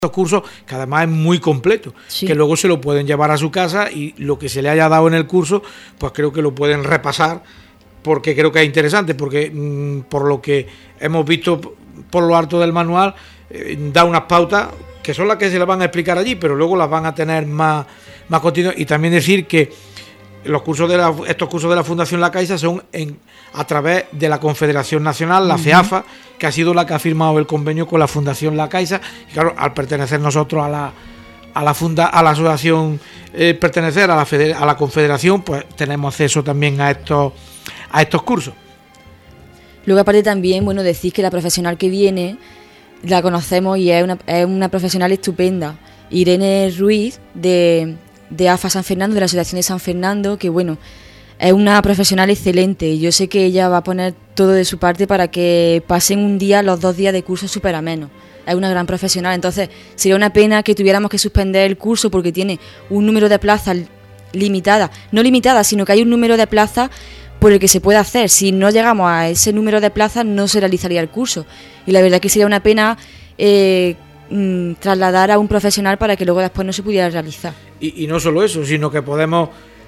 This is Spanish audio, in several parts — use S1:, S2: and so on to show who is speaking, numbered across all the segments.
S1: estos cursos, que además es muy completo,
S2: sí,
S1: que luego se lo pueden llevar a su casa y lo que se le haya dado en el curso, pues creo que lo pueden repasar, porque creo que es interesante, porque por lo que hemos visto por lo alto del manual, da unas pautas que son las que se las van a explicar allí, pero luego las van a tener más continuas. Y también decir que los cursos estos cursos de la Fundación La Caixa son a través de la Confederación Nacional, la FEAFA, que ha sido la que ha firmado el convenio con la Fundación La Caixa. Y claro, al pertenecer nosotros a la asociación, pertenecer a la Confederación, pues tenemos acceso también a estos cursos.
S2: Luego aparte también, bueno, decís que la profesional que viene la conocemos y es una profesional estupenda, Irene Ruiz de AFA San Fernando, de la Asociación de San Fernando, que bueno, es una profesional excelente y yo sé que ella va a poner todo de su parte para que pasen los 2 días de curso súper amenos. Es una gran profesional, entonces sería una pena que tuviéramos que suspender el curso porque tiene un número de plazas no limitada, sino que hay un número de plazas por el que se puede hacer. Si no llegamos a ese número de plazas no se realizaría el curso y la verdad que sería una pena trasladar a un profesional para que luego después no se pudiera realizar.
S1: Y no solo eso, sino que podemos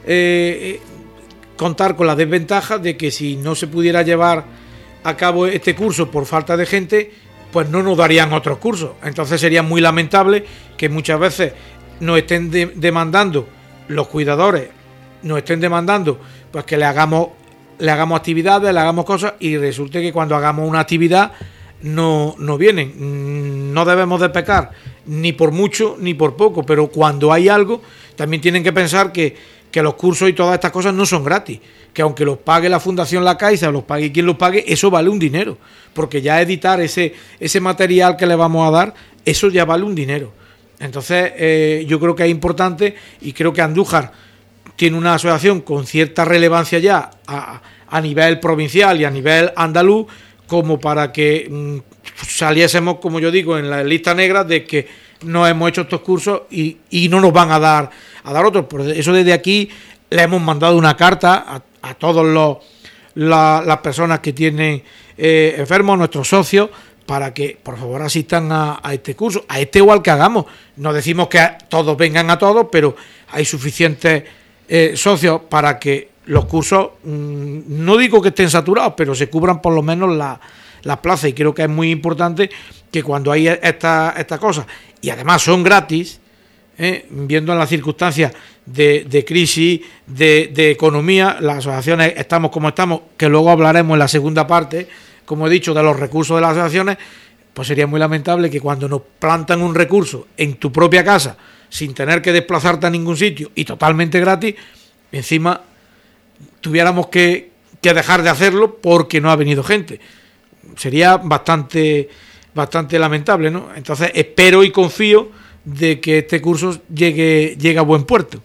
S1: contar con la desventaja de que si no se pudiera llevar a cabo este curso por falta de gente, pues no nos darían otros cursos. Entonces sería muy lamentable que muchas veces nos estén demandando los cuidadores, nos estén demandando pues que le hagamos actividades, le hagamos cosas y resulte que cuando hagamos una actividad no vienen. No debemos de pecar ni por mucho ni por poco, pero cuando hay algo también tienen que pensar que los cursos y todas estas cosas no son gratis, que aunque los pague la Fundación La Caixa o los pague quien los pague, eso vale un dinero, porque ya editar ese material que le vamos a dar, eso ya vale un dinero. Entonces yo creo que es importante y creo que Andújar tiene una asociación con cierta relevancia ya a nivel provincial y a nivel andaluz, como para que saliésemos, como yo digo, en la lista negra de que no hemos hecho estos cursos y no nos van a dar otros. Por eso desde aquí le hemos mandado una carta a todas las personas que tienen enfermos, nuestros socios, para que por favor asistan a este curso, a este o al que hagamos. No decimos que todos vengan a todos, pero hay suficientes socios para que los cursos, no digo que estén saturados, pero se cubran por lo menos las plazas, y creo que es muy importante que cuando hay estas cosas, y además son gratis, viendo en las circunstancias de crisis, de economía, las asociaciones estamos como estamos, que luego hablaremos en la segunda parte, como he dicho, de los recursos de las asociaciones, pues sería muy lamentable que cuando nos plantan un recurso en tu propia casa, sin tener que desplazarte a ningún sitio y totalmente gratis, encima tuviéramos que dejar de hacerlo porque no ha venido gente. Sería bastante lamentable, ¿no? Entonces espero y confío de que este curso llegue a buen puerto.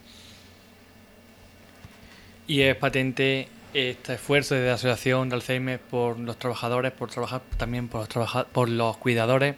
S3: Y es patente este esfuerzo de la Asociación de Alzheimer por los trabajadores, por trabajar también por los cuidadores.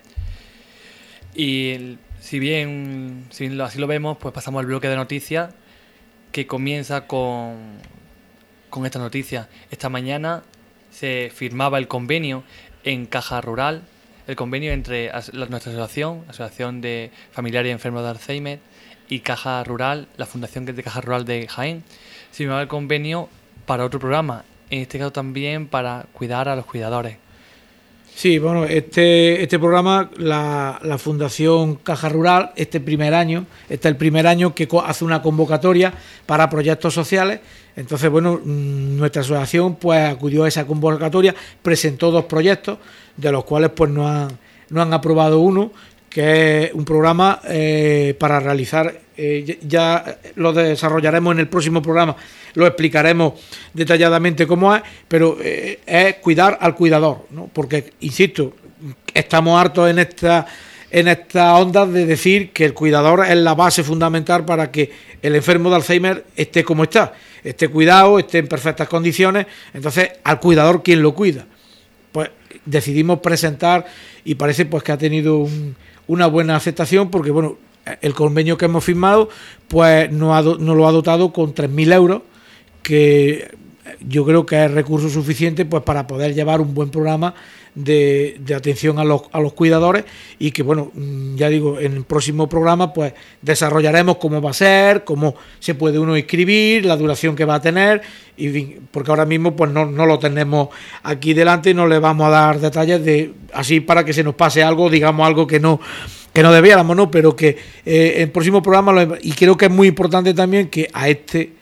S3: Y si bien así lo vemos, pues pasamos al bloque de noticias, que comienza con esta noticia. Esta mañana se firmaba el convenio en Caja Rural, el convenio entre nuestra asociación de familiares y enfermos de Alzheimer, y Caja Rural, la Fundación de Caja Rural de Jaén. Se firmaba el convenio para otro programa, en este caso también para cuidar a los cuidadores.
S1: Sí, bueno, este programa, la Fundación Caja Rural, este es el primer año que hace una convocatoria para proyectos sociales. Entonces, bueno, nuestra asociación pues acudió a esa convocatoria, presentó 2 proyectos, de los cuales pues no han aprobado uno, que es un programa para realizar, ya lo desarrollaremos en el próximo programa, lo explicaremos detalladamente cómo es, pero es cuidar al cuidador, ¿no? Porque, insisto, estamos hartos en esta onda de decir que el cuidador es la base fundamental para que el enfermo de Alzheimer esté como está, esté cuidado, esté en perfectas condiciones. Entonces, al cuidador, ¿quién lo cuida? Pues decidimos presentar, y parece pues que ha tenido una buena aceptación, porque bueno, el convenio que hemos firmado pues nos lo ha dotado con 3.000 euros, que yo creo que es recurso suficiente pues para poder llevar un buen programa de atención a los cuidadores, y que, bueno, ya digo, en el próximo programa pues desarrollaremos cómo va a ser, cómo se puede uno inscribir, la duración que va a tener, y porque ahora mismo pues no lo tenemos aquí delante y no le vamos a dar detalles de así para que se nos pase algo, digamos algo que no debiéramos, ¿no? Pero que el próximo programa, y creo que es muy importante también que a este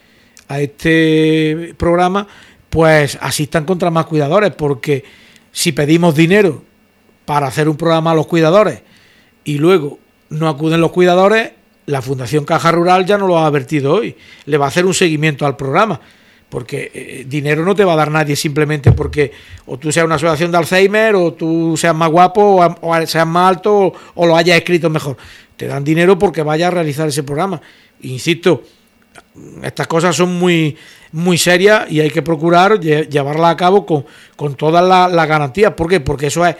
S1: programa pues asistan contra más cuidadores, porque si pedimos dinero para hacer un programa a los cuidadores y luego no acuden los cuidadores, la Fundación Caja Rural ya no lo ha advertido hoy, le va a hacer un seguimiento al programa, porque dinero no te va a dar nadie simplemente porque o tú seas una asociación de Alzheimer, o tú seas más guapo, o seas más alto, o lo hayas escrito mejor. Te dan dinero porque vayas a realizar ese programa. Insisto, estas cosas son muy, muy serias y hay que procurar llevarlas a cabo con todas las garantías. ¿Por qué? Porque eso es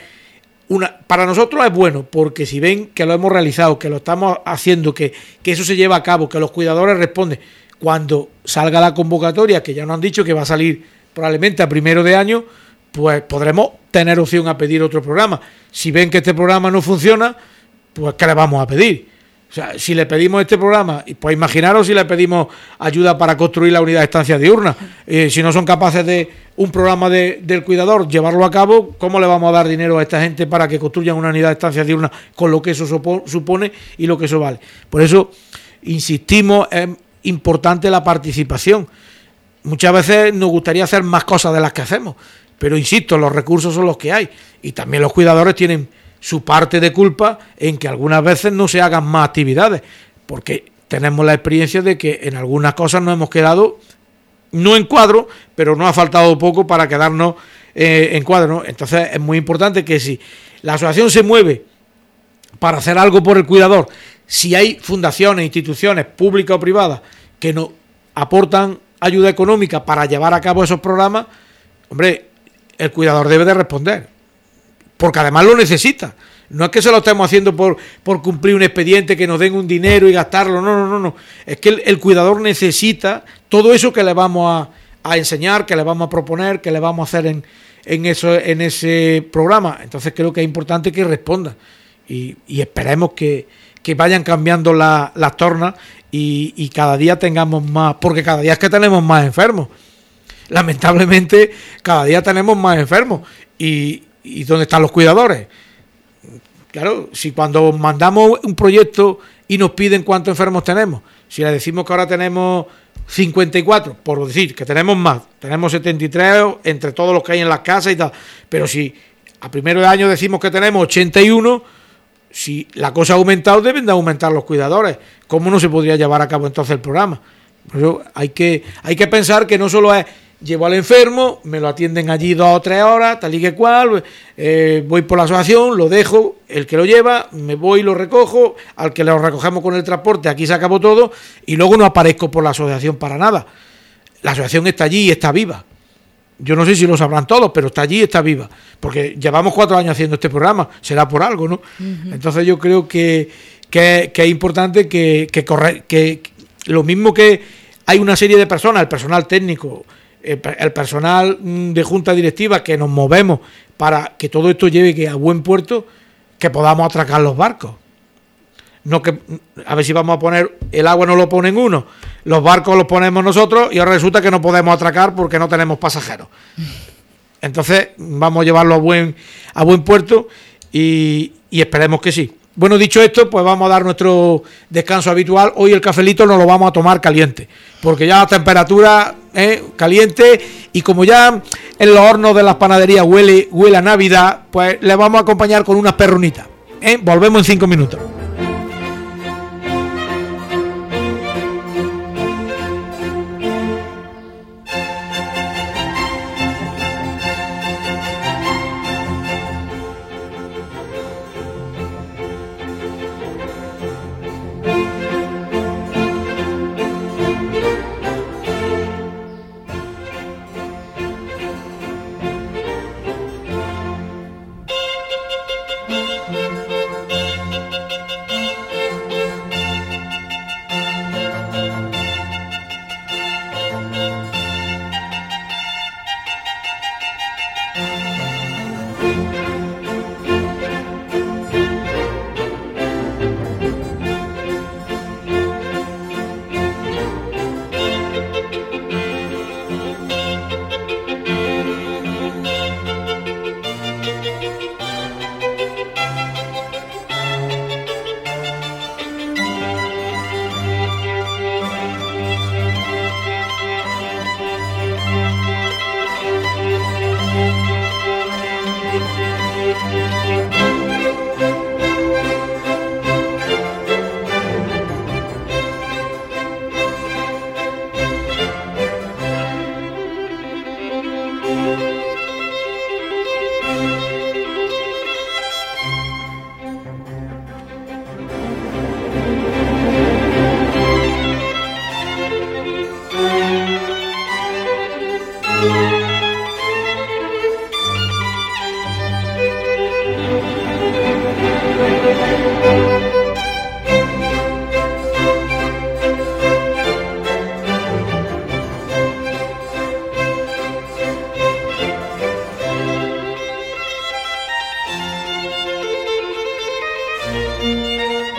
S1: para nosotros es bueno, porque si ven que lo hemos realizado, que lo estamos haciendo, que eso se lleva a cabo, que los cuidadores responden, cuando salga la convocatoria, que ya nos han dicho que va a salir probablemente a primero de año, pues podremos tener opción a pedir otro programa. Si ven que este programa no funciona, pues ¿qué le vamos a pedir? O sea, si le pedimos este programa, pues imaginaros si le pedimos ayuda para construir la unidad de estancia diurna. Si no son capaces de un programa del cuidador llevarlo a cabo, ¿cómo le vamos a dar dinero a esta gente para que construyan una unidad de estancia diurna con lo que eso supone y lo que eso vale? Por eso insistimos, es importante la participación. Muchas veces nos gustaría hacer más cosas de las que hacemos, pero insisto, los recursos son los que hay, y también los cuidadores tienen su parte de culpa en que algunas veces no se hagan más actividades, porque tenemos la experiencia de que en algunas cosas nos hemos quedado no en cuadro, pero no ha faltado poco para quedarnos en cuadro, ¿no? Entonces es muy importante que si la asociación se mueve para hacer algo por el cuidador, si hay fundaciones, instituciones públicas o privadas que nos aportan ayuda económica para llevar a cabo esos programas, hombre, el cuidador debe de responder, porque además lo necesita. No es que se lo estemos haciendo por cumplir un expediente, que nos den un dinero y gastarlo, no. Es que el cuidador necesita todo eso que le vamos a enseñar, que le vamos a proponer, que le vamos a hacer en ese programa. Entonces creo que es importante que respondan y esperemos que vayan cambiando las tornas y cada día tengamos más, porque cada día es que tenemos más enfermos. Lamentablemente cada día tenemos más enfermos y ¿dónde están los cuidadores? Claro, si cuando mandamos un proyecto y nos piden cuántos enfermos tenemos, si le decimos que ahora tenemos 54, por decir que tenemos más, tenemos 73 entre todos los que hay en las casas y tal, pero si a primero de año decimos que tenemos 81, si la cosa ha aumentado, deben de aumentar los cuidadores. ¿Cómo no se podría llevar a cabo entonces el programa? Por eso hay que pensar que no solo es llevo al enfermo, me lo atienden allí 2 o 3 horas, tal y que cual, voy por la asociación, lo dejo, el que lo lleva, me voy, lo recojo, al que lo recogemos con el transporte, aquí se acabó todo, y luego no aparezco por la asociación para nada. La asociación está allí y está viva. Yo no sé si lo sabrán todos, pero está allí y está viva, porque llevamos 4 años haciendo este programa, será por algo, ¿no? Uh-huh. Entonces yo creo que es importante que lo mismo que hay una serie de personas, el personal técnico, el personal de junta directiva, que nos movemos para que todo esto llegue a buen puerto, que podamos atracar los barcos. No que a ver si vamos a poner, el agua no lo ponen uno, los barcos los ponemos nosotros y ahora resulta que no podemos atracar porque no tenemos pasajeros. Entonces vamos a llevarlo a buen puerto y esperemos que sí. Bueno, dicho esto, pues vamos a dar nuestro descanso habitual. Hoy el cafelito nos lo vamos a tomar caliente, porque ya la temperatura caliente, y como ya en los hornos de las panaderías huele a Navidad, pues le vamos a acompañar con unas perrunitas. Volvemos en 5 minutos.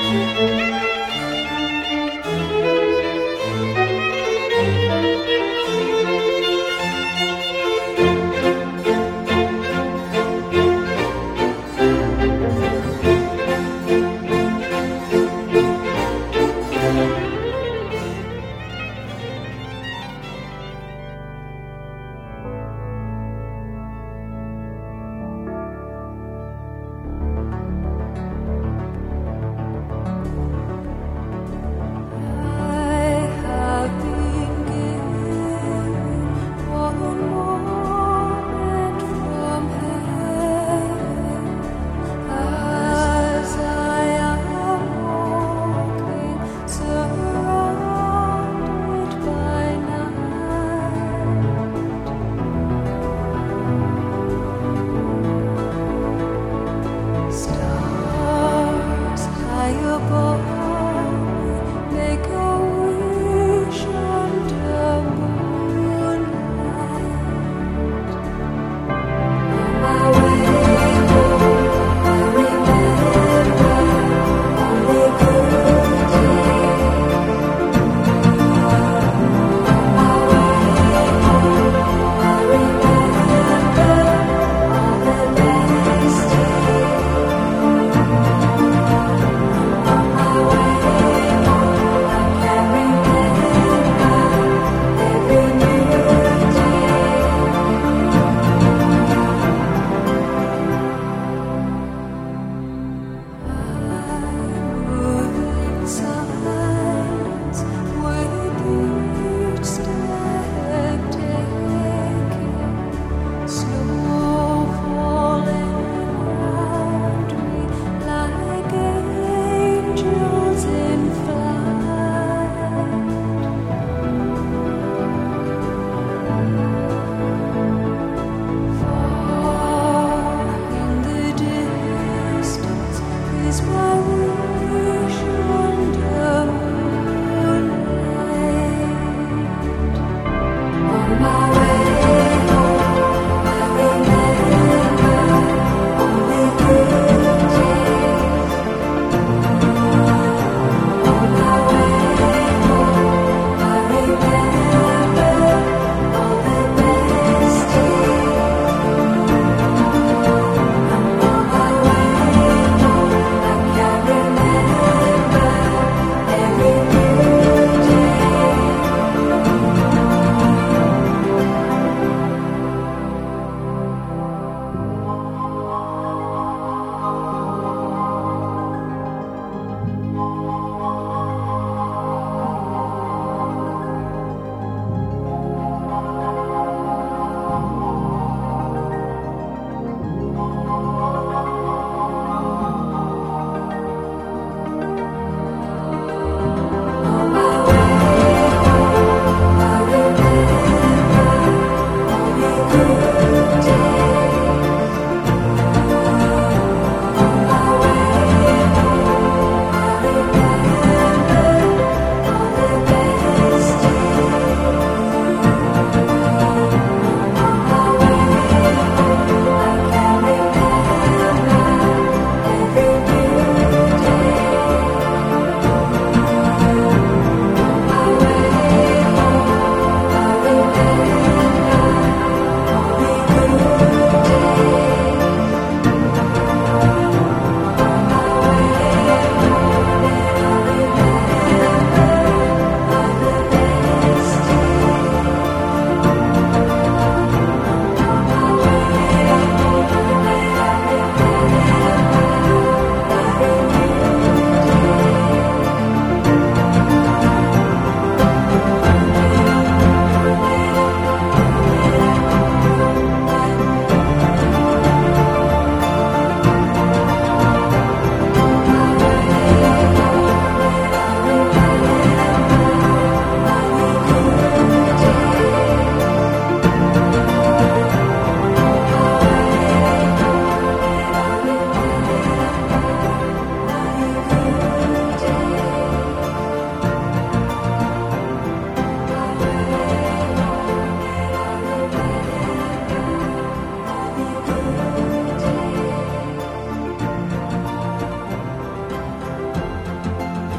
S4: I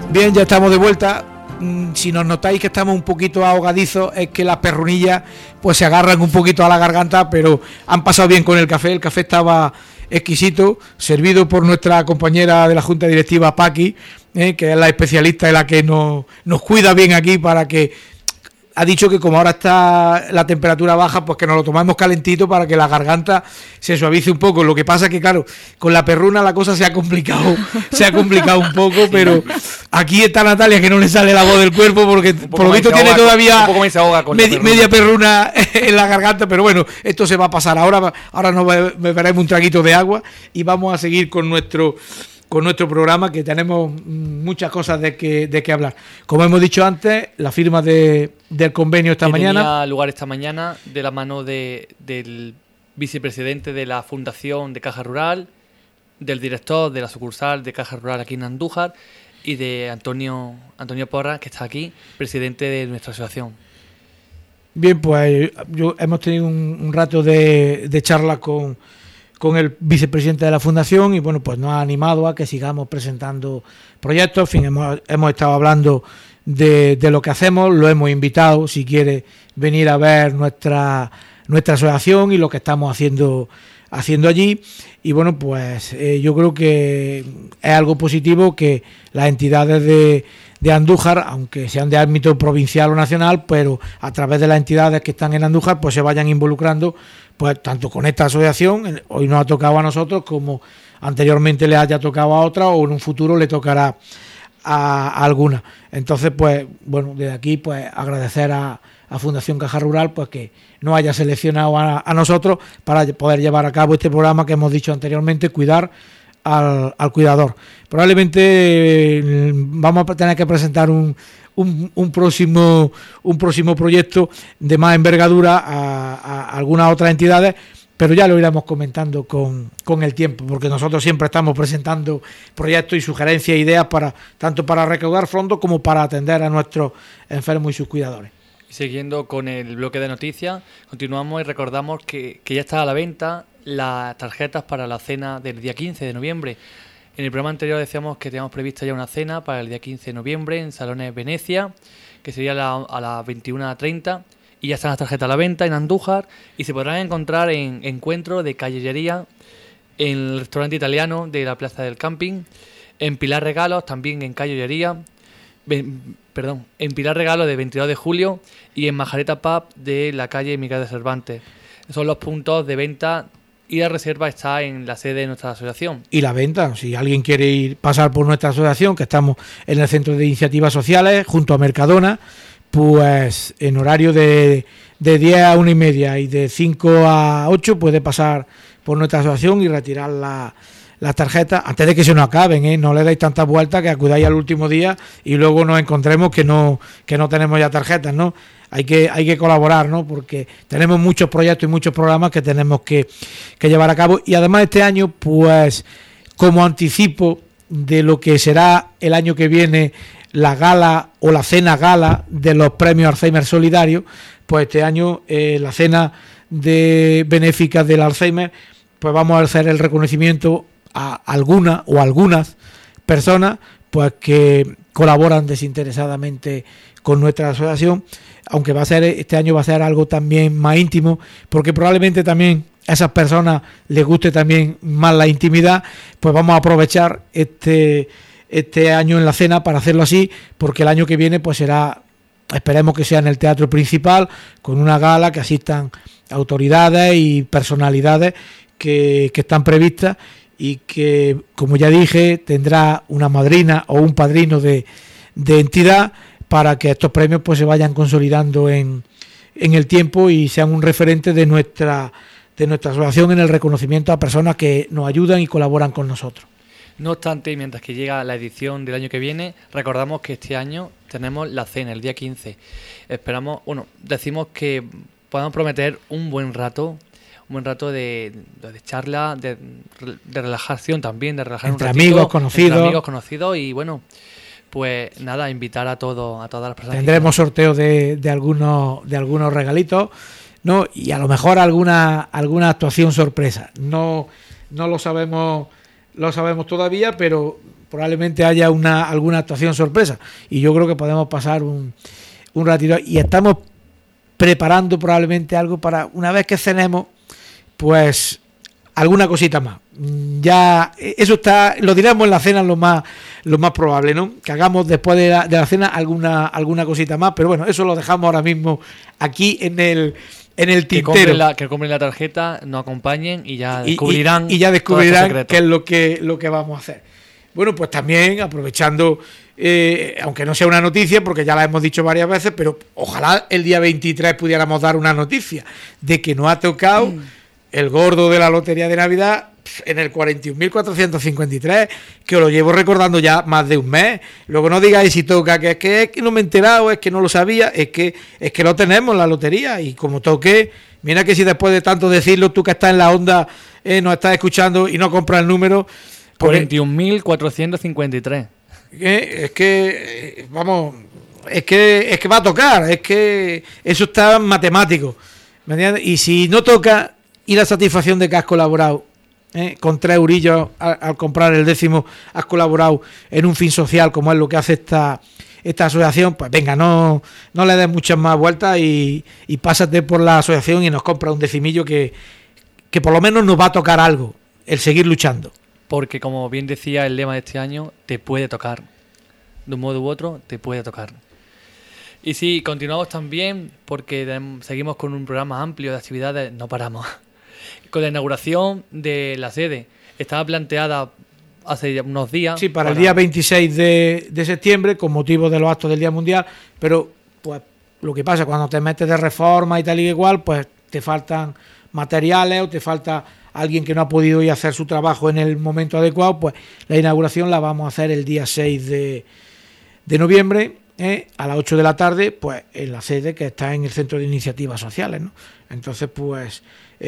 S1: Bien, ya estamos de vuelta. Si nos notáis que estamos un poquito ahogadizos, es que las perrunillas pues se agarran un poquito a la garganta, pero han pasado bien con el café. El café estaba exquisito, servido por nuestra compañera de la Junta Directiva, Paqui, que es la especialista y la que nos cuida bien aquí, para que ha dicho que como ahora está la temperatura baja, pues que nos lo tomamos calentito para que la garganta se suavice un poco. Lo que pasa es que, claro, con la perruna la cosa se ha complicado un poco, pero aquí está Natalia, que no le sale la voz del cuerpo, porque por lo visto tiene todavía media perruna en la garganta, pero bueno, esto se va a pasar. Ahora nos beberemos un traguito de agua y vamos a seguir con nuestro programa, que tenemos muchas cosas de que hablar. Como hemos dicho antes, la firma del convenio esta mañana.
S3: Tenía lugar esta mañana de la mano del vicepresidente de la Fundación de Caja Rural, del director de la sucursal de Caja Rural aquí en Andújar y de Antonio Porras, que está aquí, presidente de nuestra asociación.
S1: Bien, pues hemos tenido un rato de charla con el vicepresidente de la Fundación, y bueno, pues nos ha animado a que sigamos presentando proyectos. En fin, hemos estado hablando de lo que hacemos, lo hemos invitado, si quiere venir a ver nuestra asociación y lo que estamos haciendo allí. Y bueno, pues yo creo que es algo positivo que las entidades de Andújar, aunque sean de ámbito provincial o nacional, pero a través de las entidades que están en Andújar, pues se vayan involucrando, pues tanto con esta asociación, hoy nos ha tocado a nosotros, como anteriormente le haya tocado a otra, o en un futuro le tocará a alguna. Entonces, pues bueno, desde aquí pues agradecer a Fundación Caja Rural pues que nos haya seleccionado a nosotros para poder llevar a cabo este programa que hemos dicho anteriormente, cuidar al cuidador. Probablemente vamos a tener que presentar un próximo proyecto de más envergadura a algunas otras entidades, pero ya lo iremos comentando con el tiempo, porque nosotros siempre estamos presentando proyectos y sugerencias e ideas tanto para recaudar fondos como para atender a nuestros enfermos y sus cuidadores.
S3: Siguiendo con el bloque de noticias, continuamos y recordamos que ya está a la venta las tarjetas para la cena del día 15 de noviembre. En el programa anterior decíamos que teníamos prevista ya una cena para el día 15 de noviembre en Salones Venecia, que sería a las 21:30, y ya están las tarjetas a la venta en Andújar y se podrán encontrar en Encuentro de Calle, en el restaurante italiano de la Plaza del Camping, en Pilar Regalos, también en Calle en Pilar Regalos de 22 de julio y en Majareta Pub de la calle Miguel de Cervantes. Son los puntos de venta y la reserva está en la sede de nuestra asociación. Y la venta, si alguien quiere pasar por nuestra asociación, que estamos en el Centro de Iniciativas Sociales, junto a Mercadona, pues en horario de 10 a 1:30 y de 5 a 8 puede pasar por nuestra asociación y retirar las tarjetas antes de que se nos acaben, no le dais tantas vueltas que acudáis al último día y luego nos encontremos que no tenemos ya tarjetas, ¿no? Hay que colaborar, ¿no? Porque tenemos muchos proyectos y muchos programas que tenemos que llevar a cabo, y además este año, pues como anticipo de lo que será el año que viene la gala o la cena gala de los premios Alzheimer Solidario, pues este año la cena de benéfica del Alzheimer, pues vamos a hacer el reconocimiento a algunas personas pues que colaboran desinteresadamente con nuestra asociación, aunque este año va a ser algo también más íntimo, porque probablemente también a esas personas les guste también más la intimidad. Pues vamos a aprovechar este año en la cena para hacerlo así, porque el año que viene pues será, esperemos que sea en el Teatro Principal, con una gala que asistan autoridades y personalidades que están previstas, y que, como ya dije, tendrá una madrina o un padrino de entidad, para que estos premios pues se vayan consolidando en el tiempo y sean un referente de nuestra asociación en el reconocimiento a personas que nos ayudan y colaboran con nosotros. No obstante, mientras que llega la edición del año que viene, recordamos que este año tenemos la cena, el día 15. Decimos que podemos prometer un buen rato de charla, de relajación también, de relajar
S1: entre
S3: un ratito,
S1: amigos
S3: conocidos y bueno, pues nada, invitar a todas las personas.
S1: Tendremos sorteos de algunos regalitos, ¿no? Y a lo mejor alguna actuación sorpresa. No lo sabemos todavía, pero probablemente haya alguna actuación sorpresa. Y yo creo que podemos pasar un ratito. Y estamos preparando probablemente algo para, una vez que cenemos, pues alguna cosita más. Ya eso lo diremos en la cena lo más probable, ¿no? Que hagamos después de la cena alguna cosita más, pero bueno, eso lo dejamos ahora mismo aquí en el tintero.
S3: Que compren la tarjeta, nos acompañen y ya descubrirán
S1: y ya descubrirán qué es lo que vamos a hacer. Bueno, pues también aprovechando, aunque no sea una noticia, porque ya la hemos dicho varias veces, pero ojalá el día 23 pudiéramos dar una noticia de que nos ha tocado el gordo de la Lotería de Navidad en el 41.453, que os lo llevo recordando ya más de un mes. Luego no digáis si toca, que es que no me he enterado, es que no lo sabía, es que lo tenemos, la lotería, y como toque, mira que si después de tanto decirlo, tú que estás en la onda, nos estás escuchando y no compras el número...
S3: 41.453.
S1: Es que, vamos, es que va a tocar, es que eso está matemático, ¿me entiendes? Y si no toca, y la satisfacción de que has colaborado, con 3 eurillos al comprar el 10º, has colaborado en un fin social como es lo que hace esta asociación, pues venga, no le des muchas más vueltas y pásate por la asociación y nos compra un decimillo que por lo menos nos va a tocar algo, el seguir luchando.
S3: Porque como bien decía el lema de este año, te puede tocar. De un modo u otro, te puede tocar. Y sí, continuamos también porque seguimos con un programa amplio de actividades, no paramos. Con la inauguración de la sede. Estaba planteada hace unos días.
S1: Sí, para el día 26 de septiembre, con motivo de los actos del Día Mundial, pero pues lo que pasa cuando te metes de reforma y tal y igual, pues te faltan materiales o te falta alguien que no ha podido ir a hacer su trabajo en el momento adecuado, pues la inauguración la vamos a hacer el día 6 de noviembre, a las 8 de la tarde, pues en la sede que está en el Centro de Iniciativas Sociales, ¿no? Entonces, pues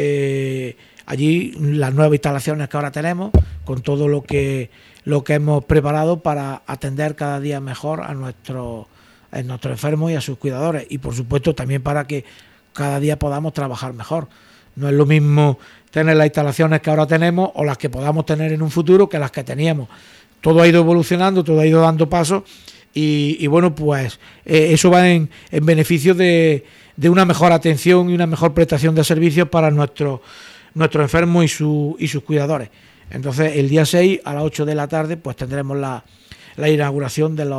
S1: allí las nuevas instalaciones que ahora tenemos, con todo lo que hemos preparado para atender cada día mejor a nuestros enfermos y a sus cuidadores, y por supuesto también para que cada día podamos trabajar mejor. No es lo mismo tener las instalaciones que ahora tenemos o las que podamos tener en un futuro que las que teníamos. Todo ha ido evolucionando, todo ha ido dando pasos y bueno, pues eso va en beneficio de una mejor atención y una mejor prestación de servicios para nuestros enfermos y sus cuidadores. Entonces, el día 6 a las 8 de la tarde pues tendremos la inauguración de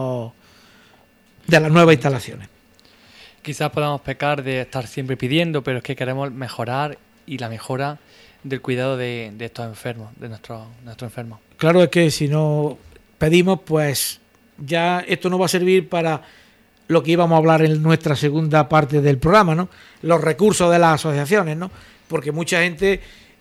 S1: las nuevas instalaciones.
S3: Quizás podamos pecar de estar siempre pidiendo, pero es que queremos mejorar y la mejora del cuidado de estos enfermos, de nuestros enfermos.
S1: Claro, es que si no pedimos, pues ya esto no va a servir para lo que íbamos a hablar en nuestra segunda parte del programa, ¿no? Los recursos de las asociaciones, ¿no? Porque mucha gente,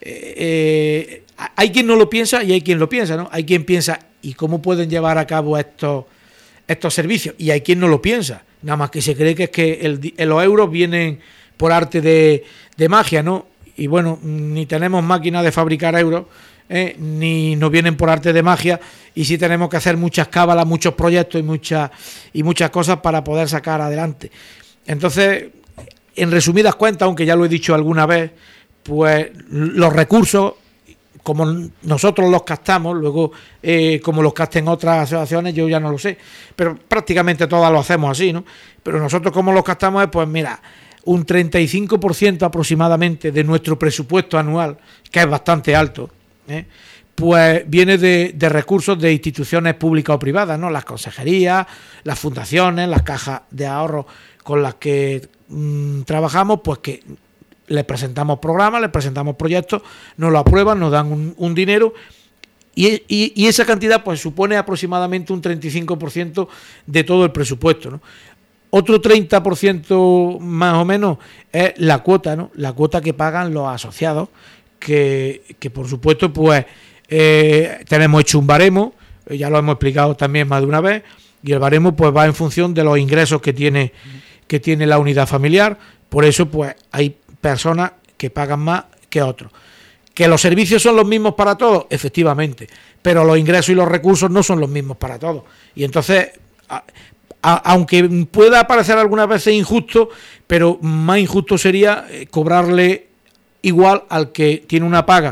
S1: hay quien no lo piensa y hay quien lo piensa, ¿no? Hay quien piensa, ¿y cómo pueden llevar a cabo estos servicios? Y hay quien no lo piensa, nada más que se cree que es que los euros vienen por arte de magia, ¿no? Y bueno, ni tenemos máquinas de fabricar euros, ni nos vienen por arte de magia, y sí tenemos que hacer muchas cábalas, muchos proyectos y muchas cosas para poder sacar adelante. Entonces, en resumidas cuentas, aunque ya lo he dicho alguna vez, pues los recursos, como nosotros los gastamos, luego como los gasten otras asociaciones, yo ya no lo sé, pero prácticamente todas lo hacemos así, ¿no? Pero nosotros como los gastamos es, pues mira, un 35% aproximadamente de nuestro presupuesto anual, que es bastante alto, pues viene de recursos de instituciones públicas o privadas, ¿no? Las consejerías, las fundaciones, las cajas de ahorro con las que trabajamos, pues que les presentamos programas, les presentamos proyectos, nos lo aprueban, nos dan un dinero y esa cantidad pues supone aproximadamente un 35% de todo el presupuesto, ¿no? Otro 30% más o menos es la cuota, ¿no? La cuota que pagan los asociados, que por supuesto pues tenemos hecho un baremo, ya lo hemos explicado también más de una vez, y el baremo pues va en función de los ingresos que tiene la unidad familiar. Por eso pues hay personas que pagan más que otros. ¿Que los servicios son los mismos para todos? Efectivamente, pero los ingresos y los recursos no son los mismos para todos. Y entonces, aunque pueda parecer algunas veces injusto, pero más injusto sería cobrarle igual al que tiene una paga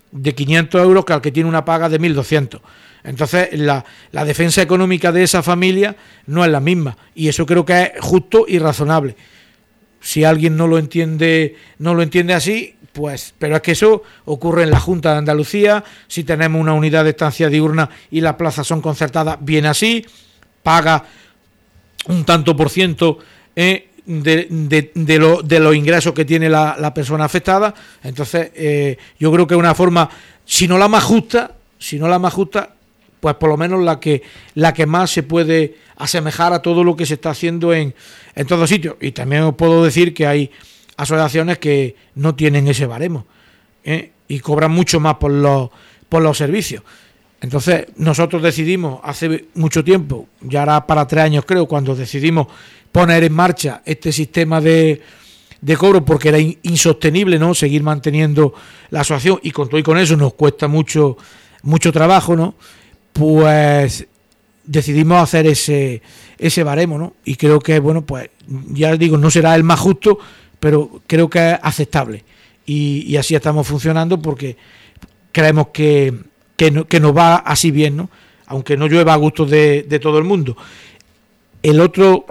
S1: de 500 euros que al que tiene una paga de 1.200. Entonces la defensa económica de esa familia no es la misma, y eso creo que es justo y razonable. Si alguien no lo entiende así, pues, pero es que eso ocurre en la Junta de Andalucía. Si tenemos una unidad de estancia diurna y las plazas son concertadas, bien así, paga un tanto por ciento de los ingresos que tiene la persona afectada. Entonces yo creo que es una forma, si no la más justa, pues por lo menos la que más se puede asemejar a todo lo que se está haciendo en todos sitios. Y también os puedo decir que hay asociaciones que no tienen ese baremo, y cobran mucho más por los servicios. Entonces nosotros decidimos hace mucho tiempo, ya era para 3 años creo, cuando decidimos poner en marcha este sistema de cobro, porque era insostenible, ¿no?, seguir manteniendo la asociación, y con todo y con eso nos cuesta mucho trabajo, ¿no? Pues decidimos hacer ese baremo, ¿no? Y creo que, bueno, pues ya digo, no será el más justo, pero creo que es aceptable, y así estamos funcionando, porque creemos que nos va así bien, ¿no? Aunque no llueva a gusto de todo el mundo. El otro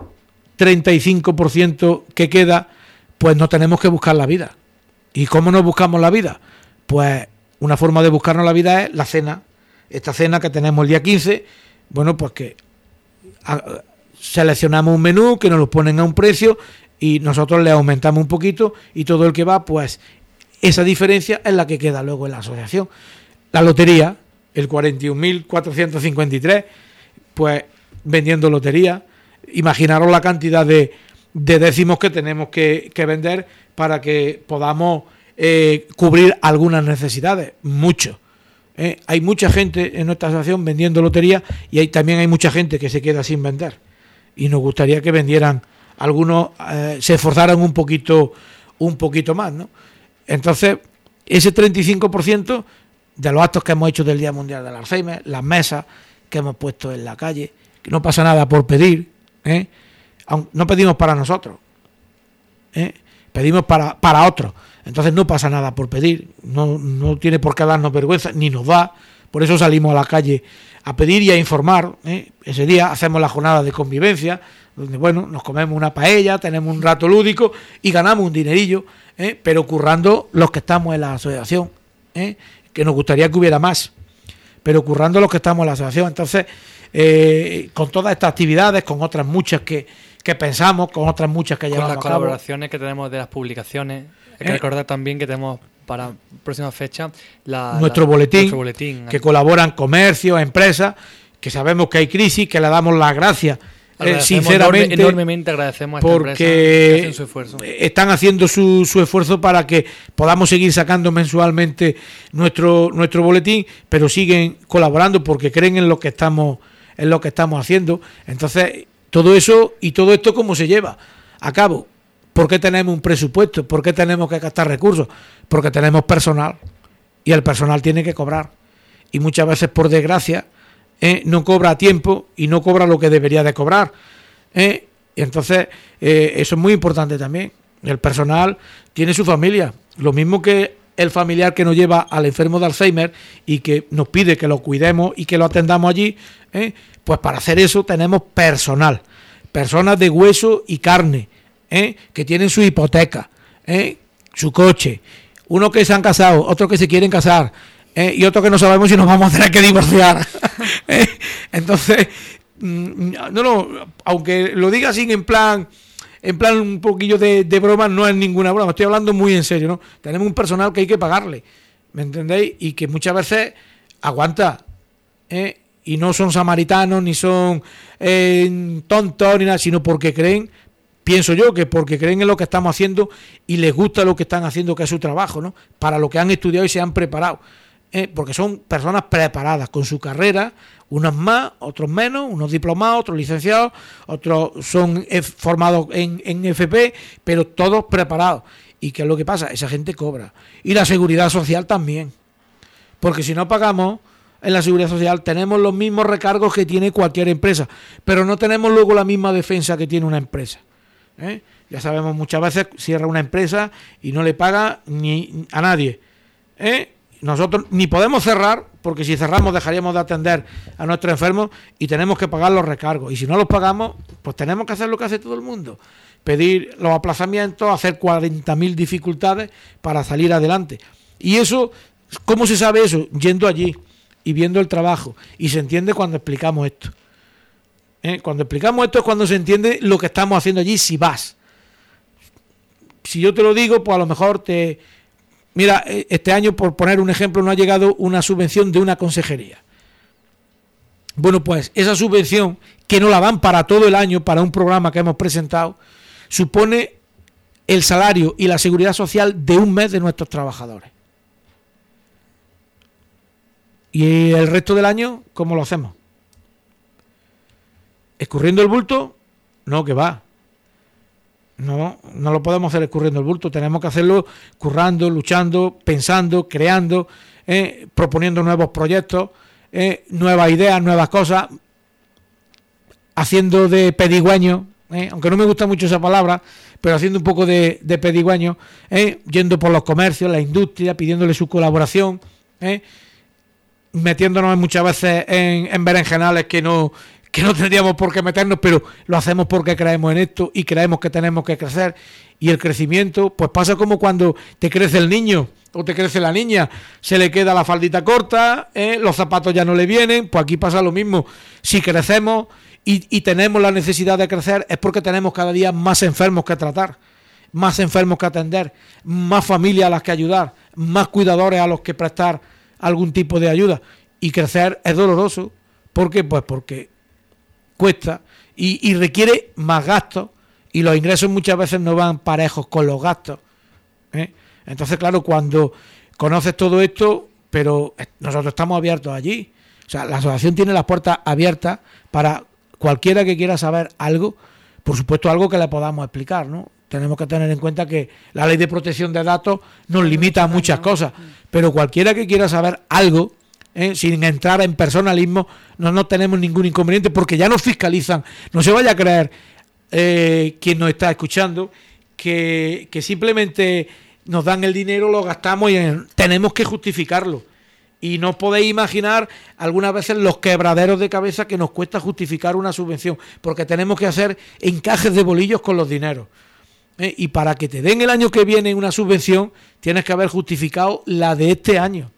S1: 35% que queda, pues no tenemos que buscar la vida. ¿Y cómo nos buscamos la vida? Pues una forma de buscarnos la vida es la cena. Esta cena que tenemos el día 15, bueno, pues que seleccionamos un menú, que nos lo ponen a un precio, y nosotros le aumentamos un poquito, y todo el que va, pues esa diferencia es la que queda luego en la asociación. La lotería, el 41.453, pues vendiendo lotería, imaginaros la cantidad de décimos que tenemos que vender para que podamos cubrir algunas necesidades, mucho. Hay mucha gente en nuestra asociación vendiendo lotería, y también hay mucha gente que se queda sin vender, y nos gustaría que vendieran algunos, se esforzaran un poquito más, ¿no? Entonces, ese 35% de los actos que hemos hecho del Día Mundial del Alzheimer, las mesas que hemos puesto en la calle, que no pasa nada por pedir, no pedimos para nosotros, pedimos para otros. Entonces no pasa nada por pedir, no tiene por qué darnos vergüenza, ni nos da. Por eso salimos a la calle a pedir y a informar. Ese día hacemos la jornada de convivencia, donde, bueno, nos comemos una paella, tenemos un rato lúdico y ganamos un dinerillo, pero currando los que estamos en la asociación, que nos gustaría que hubiera más, pero currando los que estamos en la asociación. Entonces, con todas estas actividades, con otras muchas que pensamos, con otras muchas que llevamos a cabo,
S3: con las colaboraciones que tenemos de las publicaciones, hay que recordar también que tenemos para próxima fecha
S1: nuestro boletín, que colaboran comercios, empresas, que sabemos que hay crisis, que le damos las gracias sinceramente,
S3: enormemente agradecemos a esta
S1: porque
S3: empresa que hacen su esfuerzo.
S1: Están haciendo su esfuerzo para que podamos seguir sacando mensualmente nuestro boletín, pero siguen colaborando porque creen en lo que estamos haciendo. Entonces, todo eso y todo esto, ¿cómo se lleva a cabo? ¿Por qué tenemos un presupuesto? ¿Por qué tenemos que gastar recursos? Porque tenemos personal, y el personal tiene que cobrar, y muchas veces, por desgracia, no cobra a tiempo y no cobra lo que debería de cobrar, y entonces eso es muy importante también. El personal tiene su familia, lo mismo que el familiar que nos lleva al enfermo de Alzheimer y que nos pide que lo cuidemos y que lo atendamos allí, pues para hacer eso tenemos personal, personas de hueso y carne, que tienen su hipoteca, su coche, uno que se han casado, otros que se quieren casar, y otros que no sabemos si nos vamos a tener que divorciar. Entonces, no, aunque lo diga así en plan un poquillo de broma, no es ninguna broma, estoy hablando muy en serio, ¿no? Tenemos un personal que hay que pagarle, ¿me entendéis? Y que muchas veces aguanta, y no son samaritanos, ni son tontos, ni nada, sino porque creen, pienso yo, que porque creen en lo que estamos haciendo y les gusta lo que están haciendo, que es su trabajo, ¿no? Para lo que han estudiado y se han preparado. Porque son personas preparadas con su carrera, unos más, otros menos, unos diplomados, otros licenciados, otros son formados en FP, pero todos preparados. ¿Y qué es lo que pasa? Esa gente cobra. Y la seguridad social también. Porque si no pagamos en la seguridad social, tenemos los mismos recargos que tiene cualquier empresa, pero no tenemos luego la misma defensa que tiene una empresa. Ya sabemos, muchas veces cierra una empresa y no le paga ni a nadie. nosotros ni podemos cerrar, porque si cerramos dejaríamos de atender a nuestros enfermos y tenemos que pagar los recargos. Y si no los pagamos, pues tenemos que hacer lo que hace todo el mundo. Pedir los aplazamientos, hacer 40.000 dificultades para salir adelante. Y eso, ¿cómo se sabe eso? Yendo allí y viendo el trabajo. Y se entiende cuando explicamos esto. Cuando explicamos esto es cuando se entiende lo que estamos haciendo allí si vas. Si yo te lo digo, pues a lo mejor Mira, este año, por poner un ejemplo, no ha llegado una subvención de una consejería. Bueno, pues esa subvención, que no la dan para todo el año, para un programa que hemos presentado, supone el salario y la seguridad social de un mes de nuestros trabajadores. ¿Y el resto del año cómo lo hacemos? ¿Escurriendo el bulto? No, que va. No lo podemos hacer escurriendo el bulto, tenemos que hacerlo currando, luchando, pensando, creando, proponiendo nuevos proyectos, nuevas ideas, nuevas cosas, haciendo de pedigüeño, aunque no me gusta mucho esa palabra, pero haciendo un poco de pedigüeño, yendo por los comercios, la industria, pidiéndole su colaboración, metiéndonos muchas veces en berenjenales que no tendríamos por qué meternos, pero lo hacemos porque creemos en esto y creemos que tenemos que crecer. Y el crecimiento, pues pasa como cuando te crece el niño o te crece la niña, se le queda la faldita corta, los zapatos ya no le vienen, pues aquí pasa lo mismo. Si crecemos y tenemos la necesidad de crecer, es porque tenemos cada día más enfermos que tratar, más enfermos que atender, más familias a las que ayudar, más cuidadores a los que prestar algún tipo de ayuda. Y crecer es doloroso. ¿Por qué? Pues porque cuesta y requiere más gastos y los ingresos muchas veces no van parejos con los gastos. Entonces, claro, cuando conoces todo esto, pero nosotros estamos abiertos allí. O sea, la asociación tiene las puertas abiertas para cualquiera que quiera saber algo, por supuesto algo que le podamos explicar, ¿no? Tenemos que tener en cuenta que la ley de protección de datos nos limita a muchas cosas, pero cualquiera que quiera saber algo, sin entrar en personalismo, no tenemos ningún inconveniente porque ya nos fiscalizan. No se vaya a creer quien nos está escuchando que simplemente nos dan el dinero, lo gastamos y tenemos que justificarlo. Y no podéis imaginar algunas veces los quebraderos de cabeza que nos cuesta justificar una subvención, porque tenemos que hacer encajes de bolillos con los dineros. Y para que te den el año que viene una subvención, tienes que haber justificado la de este año.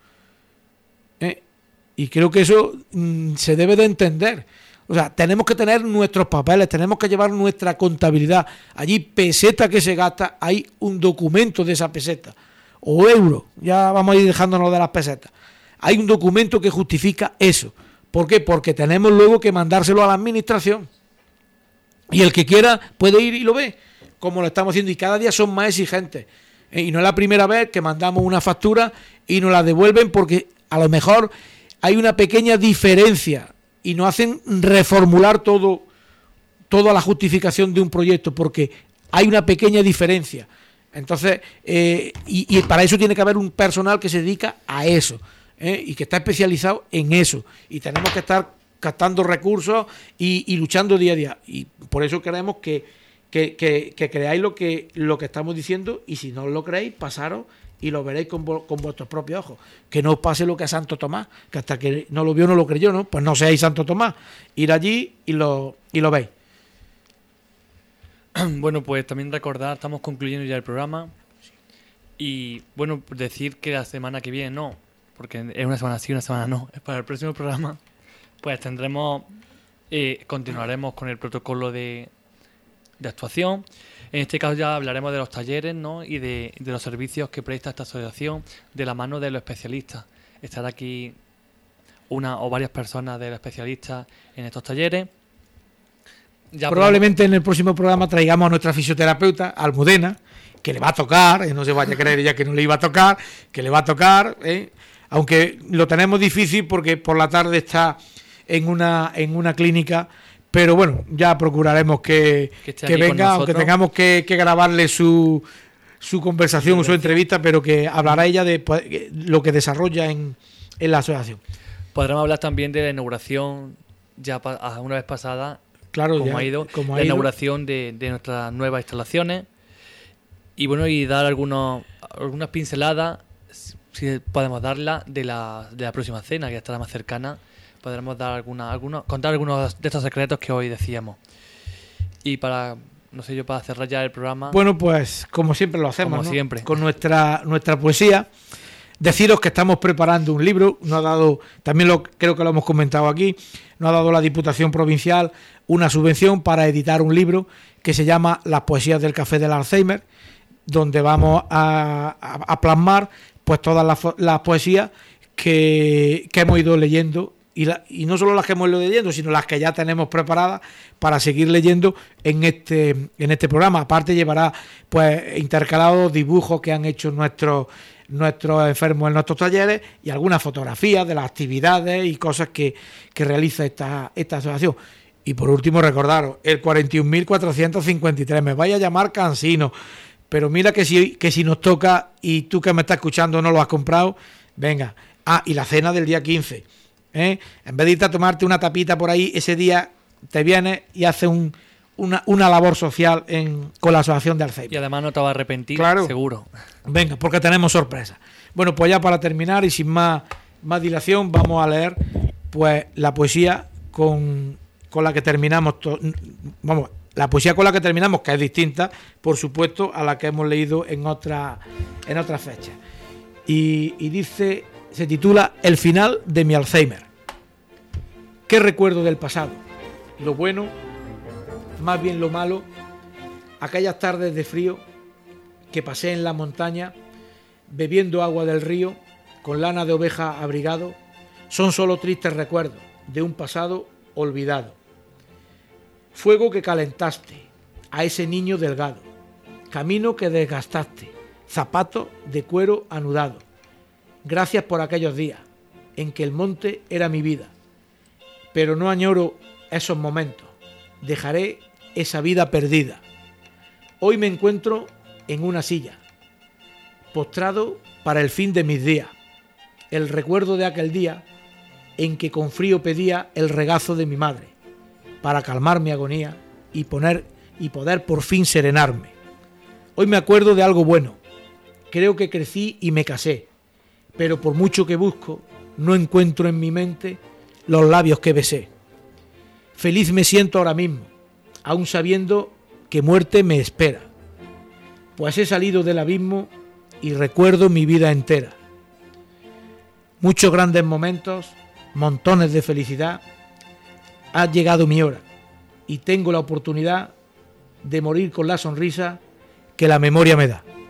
S1: Y creo que eso se debe de entender. O sea, tenemos que tener nuestros papeles, tenemos que llevar nuestra contabilidad. Allí, peseta que se gasta, hay un documento de esa peseta. O euro, ya vamos a ir dejándonos de las pesetas. Hay un documento que justifica eso. ¿Por qué? Porque tenemos luego que mandárselo a la administración. Y el que quiera puede ir y lo ve, como lo estamos haciendo. Y cada día son más exigentes. Y no es la primera vez que mandamos una factura y nos la devuelven porque a lo mejor hay una pequeña diferencia y nos hacen reformular toda la justificación de un proyecto porque hay una pequeña diferencia. Entonces, y para eso tiene que haber un personal que se dedica a eso, y que está especializado en eso. Y tenemos que estar captando recursos y luchando día a día. Y por eso queremos que creáis lo que estamos diciendo, y si no lo creéis, pasaros y lo veréis con vuestros propios ojos. Que no os pase lo que a Santo Tomás, que hasta que no lo vio no lo creyó, ¿no? Pues no seáis Santo Tomás, ir allí y lo veis.
S3: Bueno, pues también recordar, estamos concluyendo ya el programa. Y bueno, decir que la semana que viene no, porque es una semana sí, una semana no, es para el próximo programa, pues continuaremos con el protocolo de actuación. En este caso ya hablaremos de los talleres, ¿no? Y de los servicios que presta esta asociación de la mano de los especialistas. Estará aquí una o varias personas de los especialistas en estos talleres. Ya
S1: probablemente en el próximo programa traigamos a nuestra fisioterapeuta, Almudena, que le va a tocar, no se vaya a creer ella que no le iba a tocar, que le va a tocar, aunque lo tenemos difícil porque por la tarde está en una clínica. Pero bueno, ya procuraremos que venga, aunque tengamos que grabarle su conversación o su entrevista, pero que hablará ella de lo que desarrolla en la asociación.
S3: Podremos hablar también de la inauguración, ya una vez pasada,
S1: claro,
S3: cómo ha ido la inauguración de nuestras nuevas instalaciones. Y bueno, y dar algunas pinceladas si podemos darla de la próxima cena, que estará más cercana. Podremos dar contar algunos de estos secretos que hoy decíamos. Y para cerrar ya el programa.
S1: Bueno, pues como siempre lo hacemos,
S3: como
S1: ¿no?
S3: siempre,
S1: con nuestra poesía. Deciros que estamos preparando un libro, nos ha dado, creo que lo hemos comentado aquí, nos ha dado la Diputación Provincial una subvención para editar un libro que se llama Las poesías del café del Alzheimer, donde vamos a plasmar pues todas las poesías que hemos ido leyendo y no solo las que hemos ido leyendo, sino las que ya tenemos preparadas para seguir leyendo en este programa. Aparte llevará pues intercalados dibujos que han hecho nuestros enfermos en nuestros talleres y algunas fotografías de las actividades y cosas que realiza esta asociación. Y por último, recordaros, el 41.453, me vaya a llamar cansino, pero mira que si nos toca y tú que me estás escuchando no lo has comprado, venga. Y la cena del día 15, en vez de irte a tomarte una tapita por ahí, ese día te vienes y haces una labor social con la asociación de Alzheimer.
S3: Y además no te vas a arrepentir,
S1: claro,
S3: seguro.
S1: Venga, porque tenemos sorpresa. Bueno, pues ya para terminar y sin más dilación, vamos a leer pues la poesía con la que terminamos. La poesía con la que terminamos, que es distinta, por supuesto, a la que hemos leído en otras fechas. Y dice, se titula El final de mi Alzheimer. ¿Qué recuerdo del pasado? Lo bueno, más bien lo malo, aquellas tardes de frío que pasé en la montaña, bebiendo agua del río, con lana de oveja abrigado, son solo tristes recuerdos de un pasado olvidado. Fuego que calentaste a ese niño delgado, camino que desgastaste, zapatos de cuero anudado. Gracias por aquellos días en que el monte era mi vida, pero no añoro esos momentos, dejaré esa vida perdida. Hoy me encuentro en una silla, postrado para el fin de mis días, el recuerdo de aquel día en que con frío pedía el regazo de mi madre, para calmar mi agonía y poder por fin serenarme. Hoy me acuerdo de algo bueno, creo que crecí y me casé, pero por mucho que busco, no encuentro en mi mente los labios que besé. Feliz me siento ahora mismo, aún sabiendo que muerte me espera, pues he salido del abismo y recuerdo mi vida entera. Muchos grandes momentos, montones de felicidad. Ha llegado mi hora y tengo la oportunidad de morir con la sonrisa que la memoria me da.